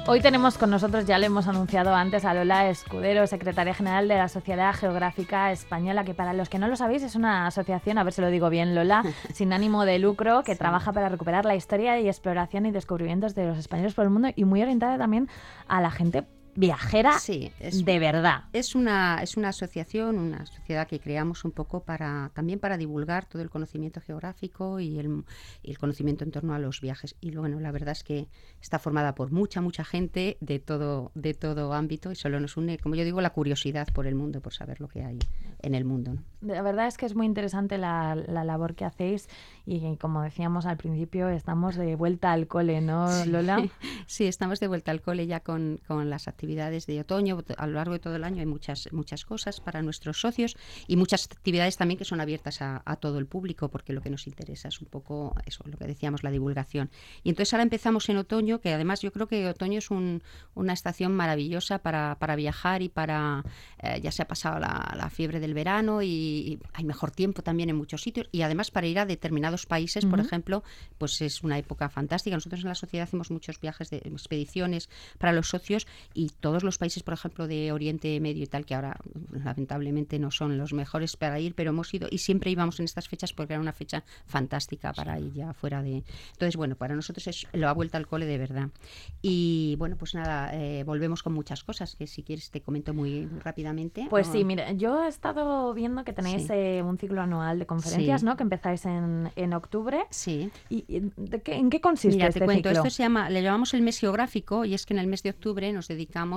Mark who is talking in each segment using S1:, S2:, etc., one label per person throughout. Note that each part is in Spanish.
S1: Hoy tenemos con nosotros, ya le hemos anunciado antes, a Lola Escudero, secretaria general de la Sociedad Geográfica Española, que para los que no lo sabéis es una asociación, a ver si lo digo bien, Lola, sin ánimo de lucro, que trabaja para recuperar la historia y exploración y descubrimientos de los españoles por el mundo y muy orientada también a la gente viajera de verdad.
S2: Es una asociación, una sociedad que creamos un poco también para divulgar todo el conocimiento geográfico y el conocimiento en torno a los viajes. Y bueno, la verdad es que está formada por mucha gente de todo ámbito y solo nos une, como yo digo, la curiosidad por el mundo, por saber lo que hay en el mundo, ¿no?
S1: La verdad es que es muy interesante la labor que hacéis y como decíamos al principio, estamos de vuelta al cole, ¿no, Lola?
S2: Sí, estamos de vuelta al cole ya con las actividades de otoño. A lo largo de todo el año hay muchas cosas para nuestros socios y muchas actividades también que son abiertas a todo el público, porque lo que nos interesa es un poco eso, lo que decíamos, la divulgación. Y entonces ahora empezamos en otoño, que además yo creo que otoño es una estación maravillosa para viajar y para, ya se ha pasado la fiebre del verano y hay mejor tiempo también en muchos sitios y además para ir a determinados países, por ejemplo, pues es una época fantástica. Nosotros en la sociedad hacemos muchos viajes de expediciones para los socios y todos los países, por ejemplo, de Oriente Medio y tal, que ahora lamentablemente no son los mejores para ir, pero hemos ido y siempre íbamos en estas fechas porque era una fecha fantástica para ir ya fuera de... Entonces, bueno, para nosotros es la vuelta al cole de verdad. Y bueno, pues nada, volvemos con muchas cosas que si quieres te comento muy rápidamente.
S1: Pues sí, mira, yo he estado viendo que tenéis un ciclo anual de conferencias, ¿no? Que empezáis en octubre.
S2: Sí.
S1: ¿Y en qué consiste
S2: Mira,
S1: este
S2: te cuento,
S1: ciclo?
S2: esto le llamamos el mes geográfico y es que en el mes de octubre nos dedicamos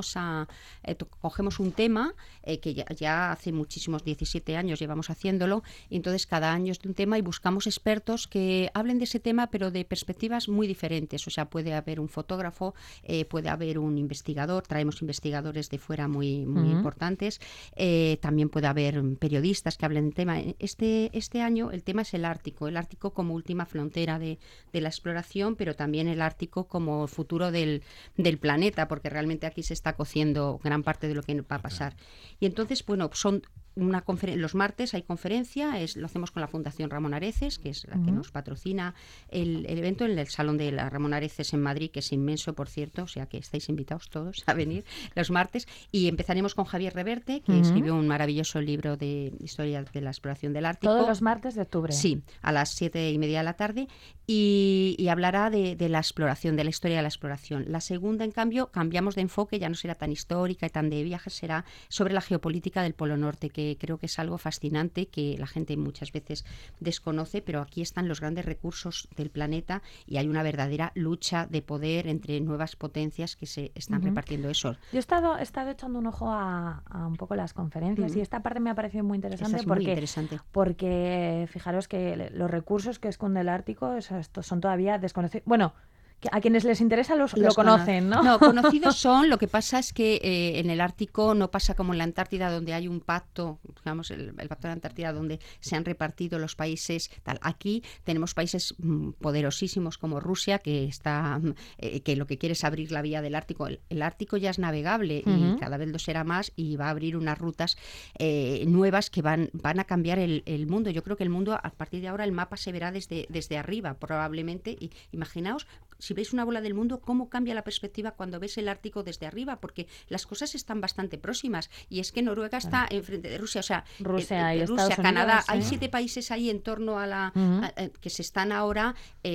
S2: cogemos un tema que ya hace muchísimos 17 años llevamos haciéndolo, y entonces cada año es de un tema y buscamos expertos que hablen de ese tema pero de perspectivas muy diferentes. O sea, puede haber un fotógrafo, puede haber un investigador, traemos investigadores de fuera muy importantes, también puede haber periodistas que hablen del tema. Este año el tema es el Ártico como última frontera de la exploración, pero también el Ártico como futuro del planeta, porque realmente aquí se está cociendo gran parte de lo que va a pasar. Y entonces, bueno, son los martes hay conferencia, lo hacemos con la Fundación Ramón Areces, que es la que nos patrocina el evento en el Salón de la Ramón Areces en Madrid, que es inmenso, por cierto, o sea que estáis invitados todos a venir los martes. Y empezaremos con Javier Reverte, que escribió un maravilloso libro de historia de la exploración del Ártico.
S1: Todos los martes de octubre.
S2: Sí, a las 7:30 de la tarde, y hablará de la exploración, de la historia de la exploración. La segunda, en cambio, cambiamos de enfoque, ya no será tan histórica y tan de viajes, será sobre la geopolítica del Polo Norte, que creo que es algo fascinante que la gente muchas veces desconoce, pero aquí están los grandes recursos del planeta y hay una verdadera lucha de poder entre nuevas potencias que se están repartiendo eso.
S1: Yo he estado echando un ojo a un poco las conferencias y esta parte me ha parecido muy interesante, porque fijaros que los recursos que esconde el Ártico estos son todavía desconocidos. Bueno, a quienes les interesa lo conocen, ¿no?
S2: No, conocidos son. Lo que pasa es que en el Ártico no pasa como en la Antártida, donde hay un pacto, digamos, el pacto de la Antártida, donde se han repartido los países. Aquí tenemos países poderosísimos como Rusia, que lo que quiere es abrir la vía del Ártico. El Ártico ya es navegable y cada vez lo será más, y va a abrir unas rutas nuevas que van a cambiar el mundo. Yo creo que el mundo, a partir de ahora, el mapa se verá desde arriba, probablemente. Y imaginaos, si veis una bola del mundo, cómo cambia la perspectiva cuando ves el Ártico desde arriba, porque las cosas están bastante próximas. Y es que Noruega está enfrente de Rusia, o sea,
S1: Rusia,
S2: Canadá,
S1: Unidos,
S2: hay 7 países ahí en torno a que se están ahora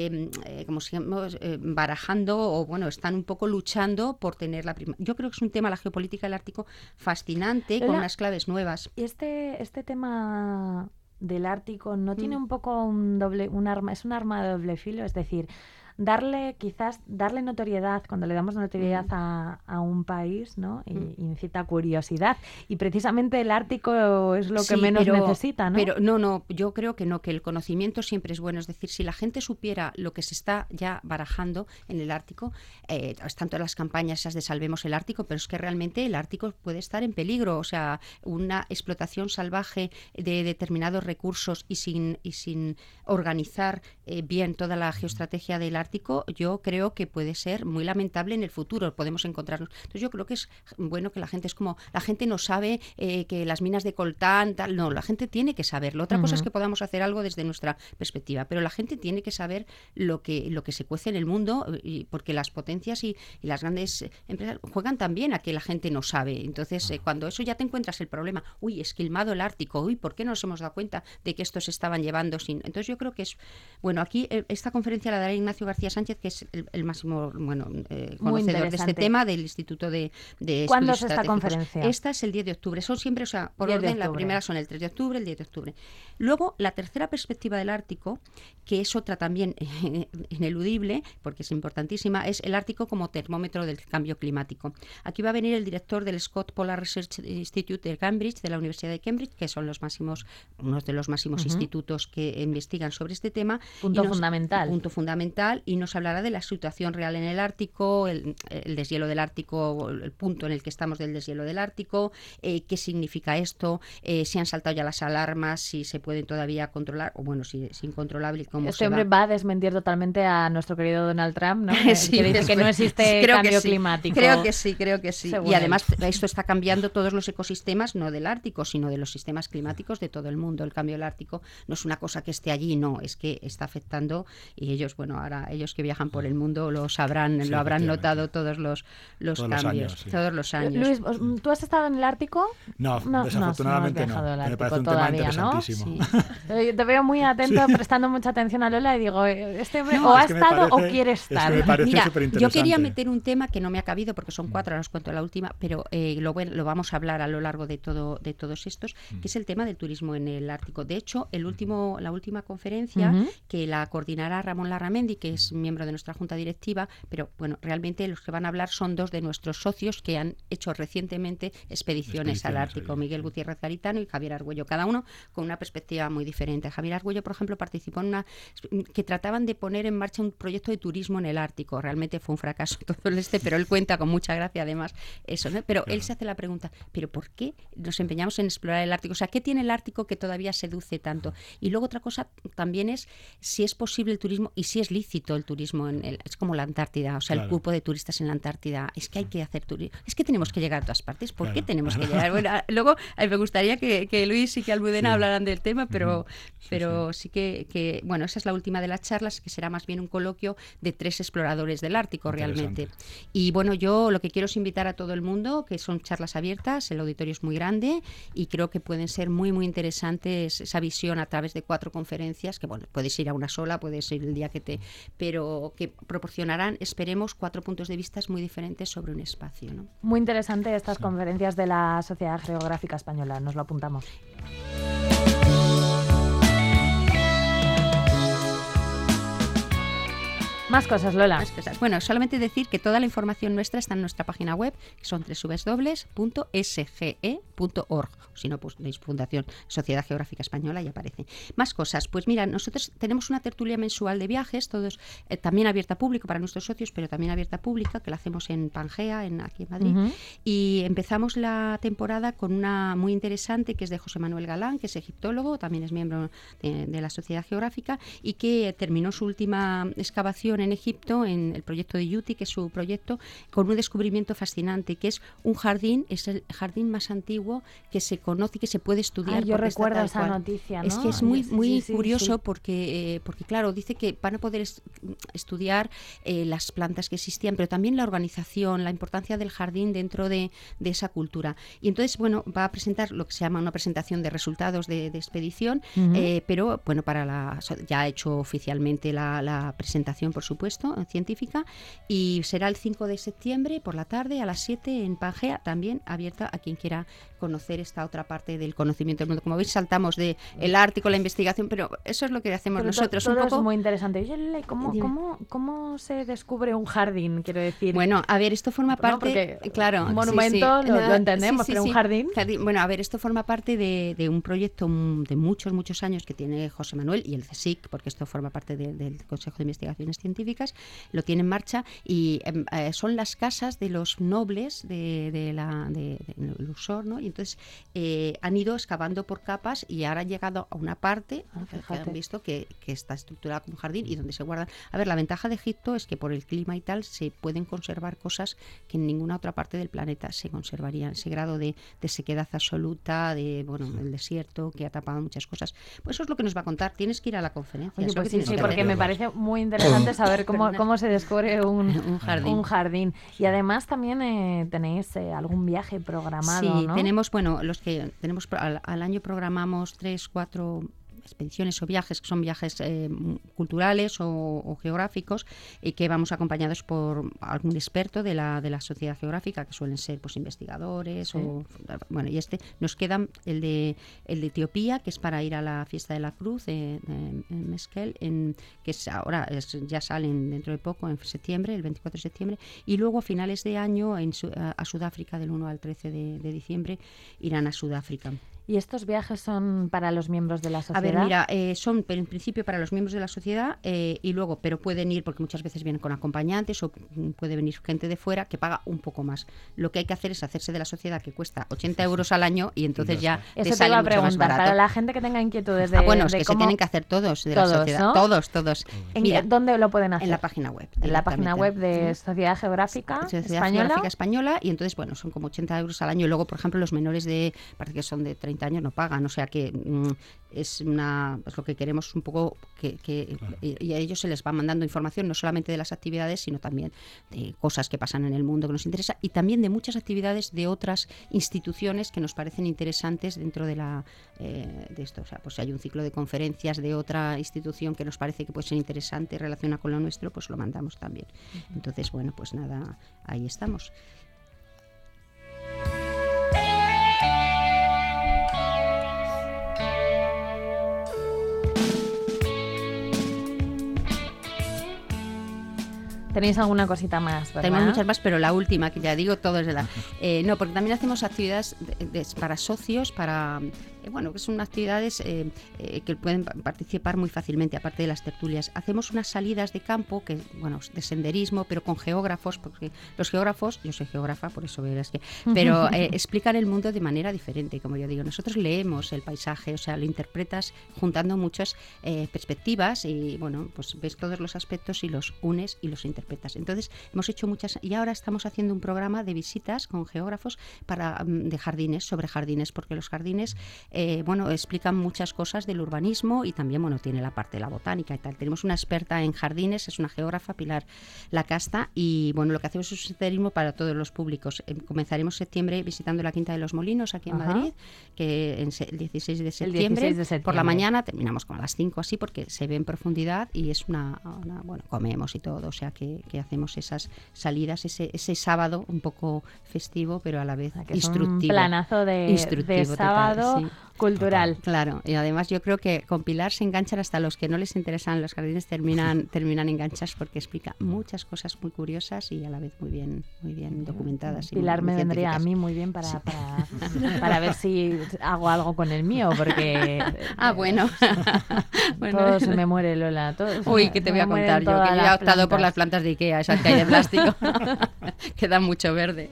S2: barajando, o bueno, están un poco luchando por tener la primera. Yo creo que es un tema, la geopolítica del Ártico, fascinante, con unas claves nuevas.
S1: Y este tema del Ártico no tiene un poco un arma, es un arma de doble filo, es decir, darle notoriedad, cuando le damos notoriedad a un país, ¿no? Y incita curiosidad. Y precisamente el Ártico es lo que menos necesita, ¿no?
S2: Pero no, yo creo que no, que el conocimiento siempre es bueno. Es decir, si la gente supiera lo que se está ya barajando en el Ártico, están todas las campañas esas de Salvemos el Ártico, pero es que realmente el Ártico puede estar en peligro. O sea, una explotación salvaje de determinados recursos y sin organizar bien toda la geoestrategia del Ártico, Ártico, yo creo que puede ser muy lamentable en el futuro, podemos encontrarnos. Entonces yo creo que es bueno que la gente no sabe que las minas de coltán, tal, no, la gente tiene que saberlo. Otra cosa es que podamos hacer algo desde nuestra perspectiva, pero la gente tiene que saber lo que se cuece en el mundo, porque las potencias y las grandes empresas juegan también a que la gente no sabe. Entonces, cuando eso ya te encuentras el problema, esquilmado el Ártico, ¿por qué no nos hemos dado cuenta de que estos estaban llevando sin...? Entonces yo creo que es... Bueno, aquí esta conferencia la dará Ignacio García Sánchez, que es el máximo conocedor de este tema del Instituto de
S1: ¿Cuándo
S2: Estudios
S1: es esta
S2: Estratégicos.
S1: conferencia?
S2: Esta es el 10 de octubre. Son siempre, por orden, la primera son el 3 de octubre, el 10 de octubre. Luego, la tercera perspectiva del Ártico, que es otra también ineludible, porque es importantísima, es el Ártico como termómetro del cambio climático. Aquí va a venir el director del Scott Polar Research Institute de Cambridge, de la Universidad de Cambridge, que son unos de los máximos institutos que investigan sobre este tema.
S1: Punto fundamental,
S2: y nos hablará de la situación real en el Ártico, el deshielo del Ártico, el punto en el que estamos del deshielo del Ártico, qué significa esto, si han saltado ya las alarmas, si se pueden todavía controlar, o bueno, si es incontrolable.
S1: Este hombre va a desmentir totalmente a nuestro querido Donald Trump, ¿no? Sí, que dice que no existe cambio climático.
S2: Creo que sí.
S1: Según
S2: y además esto está cambiando todos los ecosistemas, no del Ártico, sino de los sistemas climáticos de todo el mundo. El cambio del Ártico no es una cosa que esté allí, no, es que está afectando, y ellos, ahora ellos que viajan por el mundo lo habrán notado todos los cambios, todos los años.
S1: Luis, ¿tú has estado en el Ártico?
S3: No, desafortunadamente no. Me parece un tema interesantísimo.
S1: ¿No? Te veo muy atento, prestando mucha atención a Lola, y digo, este hombre o ha estado o quiere estar.
S2: Mira, yo quería meter un tema que no me ha cabido porque son 4, ahora os cuento la última, pero lo vamos a hablar a lo largo de todos estos, que es el tema del turismo en el Ártico. De hecho, la última conferencia que la coordinará Ramón Larramendi, que es miembro de nuestra junta directiva, pero bueno, realmente los que van a hablar son 2 de nuestros socios que han hecho recientemente expediciones al Ártico, Miguel Gutiérrez Garitano y Javier Argüello, cada uno con una perspectiva muy diferente. Javier Argüello, por ejemplo, participó en que trataban de poner en marcha un proyecto de turismo en el Ártico. Realmente fue un fracaso todo pero él cuenta con mucha gracia además eso, ¿no? Pero él se hace la pregunta, ¿pero por qué nos empeñamos en explorar el Ártico? O sea, ¿qué tiene el Ártico que todavía seduce tanto? Y luego otra cosa también es si es posible el turismo y si es lícito el turismo es como la Antártida, o sea, el cupo de turistas en la Antártida. Es que hay que hacer turismo, es que tenemos que llegar a todas partes. ¿Por qué tenemos que llegar? Bueno, luego me gustaría que Luis y que Almudena hablaran del tema, pero sí que bueno, esa es la última de las charlas, que será más bien un coloquio de 3 exploradores del Ártico realmente. Y bueno, yo lo que quiero es invitar a todo el mundo, que son charlas abiertas, el auditorio es muy grande y creo que pueden ser muy, muy interesantes esa visión a través de 4 conferencias, que bueno, puedes ir a una sola, puedes ir el día pero que proporcionarán, esperemos, 4 puntos de vista muy diferentes sobre un espacio, ¿no?
S1: Muy interesante estas conferencias de la Sociedad Geográfica Española, nos lo apuntamos. Más cosas, Lola.
S2: Más cosas. Bueno, solamente decir que toda la información nuestra está en nuestra página web, que son www.sge.org. Si no, pues veis Fundación Sociedad Geográfica Española y aparece. Más cosas. Pues mira, nosotros tenemos una tertulia mensual de viajes, todos también abierta a público para nuestros socios, pero también abierta a pública, que la hacemos en Pangea, aquí en Madrid. Y empezamos la temporada con una muy interesante, que es de José Manuel Galán, que es egiptólogo, también es miembro de la Sociedad Geográfica, y que terminó su última excavación en Egipto, en el proyecto de Yuti, que es su proyecto, con un descubrimiento fascinante, que es un jardín, es el jardín más antiguo que se conoce y que se puede estudiar.
S1: Yo recuerdo esa noticia, ¿no?
S2: Es que es muy curioso porque claro, dice que van a poder estudiar las plantas que existían, pero también la organización, la importancia del jardín dentro de esa cultura. Y entonces, bueno, va a presentar lo que se llama una presentación de resultados de expedición, pero bueno, ya ha hecho oficialmente la presentación, por supuesto, científica, y será el 5 de septiembre por la tarde a las 7 en Pangea, también abierta a quien quiera conocer esta otra parte del conocimiento del mundo. Como veis, saltamos de el Ártico, la investigación, pero eso es lo que hacemos nosotros.
S1: Todo un poco... es muy interesante. Oye, ¿cómo se descubre un jardín? Quiero decir.
S2: Bueno, a ver, esto forma parte... Claro,
S1: un monumento, lo entendemos, pero un jardín...
S2: Bueno, a ver, esto forma parte de un proyecto de muchos años que tiene José Manuel y el CSIC, porque esto forma parte del Consejo de Investigaciones Científicas, científicas, lo tiene en marcha y son las casas de los nobles de Luxor, ¿no? Y entonces han ido excavando por capas y ahora han llegado a una parte que han visto que está estructurada como un jardín y donde se guardan. A ver, la ventaja de Egipto es que por el clima y tal se pueden conservar cosas que en ninguna otra parte del planeta se conservarían. Ese grado de sequedad absoluta, el desierto que ha tapado muchas cosas. Pues eso es lo que nos va a contar. Tienes que ir a la conferencia.
S1: Oye, pues sí, porque me parece muy interesante saber cómo se descubre un jardín. Y además también tenéis algún viaje programado,
S2: sí,
S1: ¿no?
S2: Tenemos, los que tenemos al año programamos 3, 4 expediciones o viajes que son viajes culturales o geográficos y que vamos acompañados por algún experto de la sociedad geográfica, que suelen ser investigadores. Sí. Y nos queda el de Etiopía, que es para ir a la fiesta de la cruz en Meskel, que ya salen dentro de poco, en septiembre, el 24 de septiembre, y luego a finales de año a Sudáfrica, del 1 al 13 de diciembre, irán a Sudáfrica.
S1: ¿Y estos viajes son para los miembros de la sociedad?
S2: A ver, mira, son en principio para los miembros de la sociedad y luego, pero pueden ir, porque muchas veces vienen con acompañantes o puede venir gente de fuera que paga un poco más. Lo que hay que hacer es hacerse de la sociedad, que cuesta 80 euros al año y entonces ya te
S1: Eso
S2: sale
S1: te iba a
S2: mucho más barato.
S1: Para la gente que tenga inquietudes de
S2: es que se tienen que hacer todos de la sociedad.
S1: ¿No?
S2: Todos.
S1: Mira, ¿dónde lo pueden hacer?
S2: En la página web.
S1: En la página web de Sociedad Geográfica
S2: Española y entonces, son como 80 euros al año. Y luego, por ejemplo, los menores parece que son de 30 años no pagan, o sea que es lo que queremos un poco y a ellos se les va mandando información no solamente de las actividades, sino también de cosas que pasan en el mundo que nos interesa y también de muchas actividades de otras instituciones que nos parecen interesantes dentro de esto. O sea, pues si hay un ciclo de conferencias de otra institución que nos parece que puede ser interesante relacionada con lo nuestro, pues lo mandamos también. Entonces, pues nada, ahí estamos.
S1: ¿Tenéis alguna cosita más, verdad?
S2: Tenemos muchas más, pero la última, que ya digo, todo es de la... no, porque también hacemos actividades para socios, que son actividades que pueden participar muy fácilmente, aparte de las tertulias. Hacemos unas salidas de campo, de senderismo, pero con geógrafos, porque los geógrafos, yo soy geógrafa, por eso verás que... Pero explican el mundo de manera diferente, como yo digo. Nosotros leemos el paisaje, o sea, lo interpretas juntando muchas perspectivas y, pues ves todos los aspectos y los unes y los interpretas. Entonces hemos hecho muchas y ahora estamos haciendo un programa de visitas con geógrafos de jardines, sobre jardines, porque los jardines explican muchas cosas del urbanismo y también tiene la parte de la botánica y tal. Tenemos una experta en jardines, es una geógrafa, Pilar Lacasta, y lo que hacemos es un senderismo para todos los públicos. Comenzaremos septiembre visitando la Quinta de los Molinos aquí en Madrid, que el 16 de septiembre por la mañana, terminamos como a las 5 así porque se ve en profundidad y es comemos y todo, o sea que hacemos esas salidas ese sábado un poco festivo pero a la vez instructivo.
S1: Es un planazo de sábado total, sí. Cultural.
S2: Claro, y además yo creo que con Pilar se enganchan hasta los que no les interesan los jardines, terminan enganchados porque explica muchas cosas muy curiosas y a la vez muy bien documentadas.
S1: Pilar me vendría a mí muy bien para ver si hago algo con el mío, porque
S2: bueno.
S1: Todo se me muere, Lola.
S2: Uy, ¿qué te voy a contar yo? Que yo he optado por las plantas de Ikea, esas que hay de plástico, que dan mucho verde.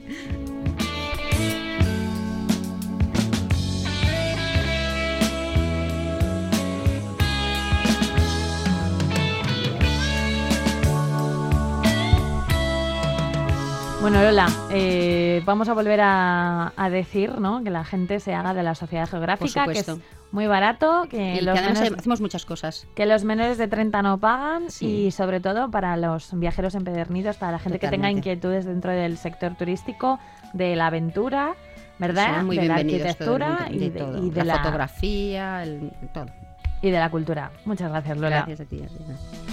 S1: Bueno, Lola, vamos a volver a decir, ¿no?, que la gente se haga de la Sociedad Geográfica, que es muy barato, que
S2: además hacemos muchas cosas.
S1: Que los menores de 30 no pagan y sobre todo para los viajeros empedernidos, para la gente que tenga inquietudes dentro del sector turístico, de la aventura, ¿verdad?
S2: Son muy
S1: de la
S2: bienvenidos
S1: arquitectura
S2: y de la fotografía, todo.
S1: Y de la cultura. Muchas gracias, Lola.
S2: Gracias a ti, Adriana.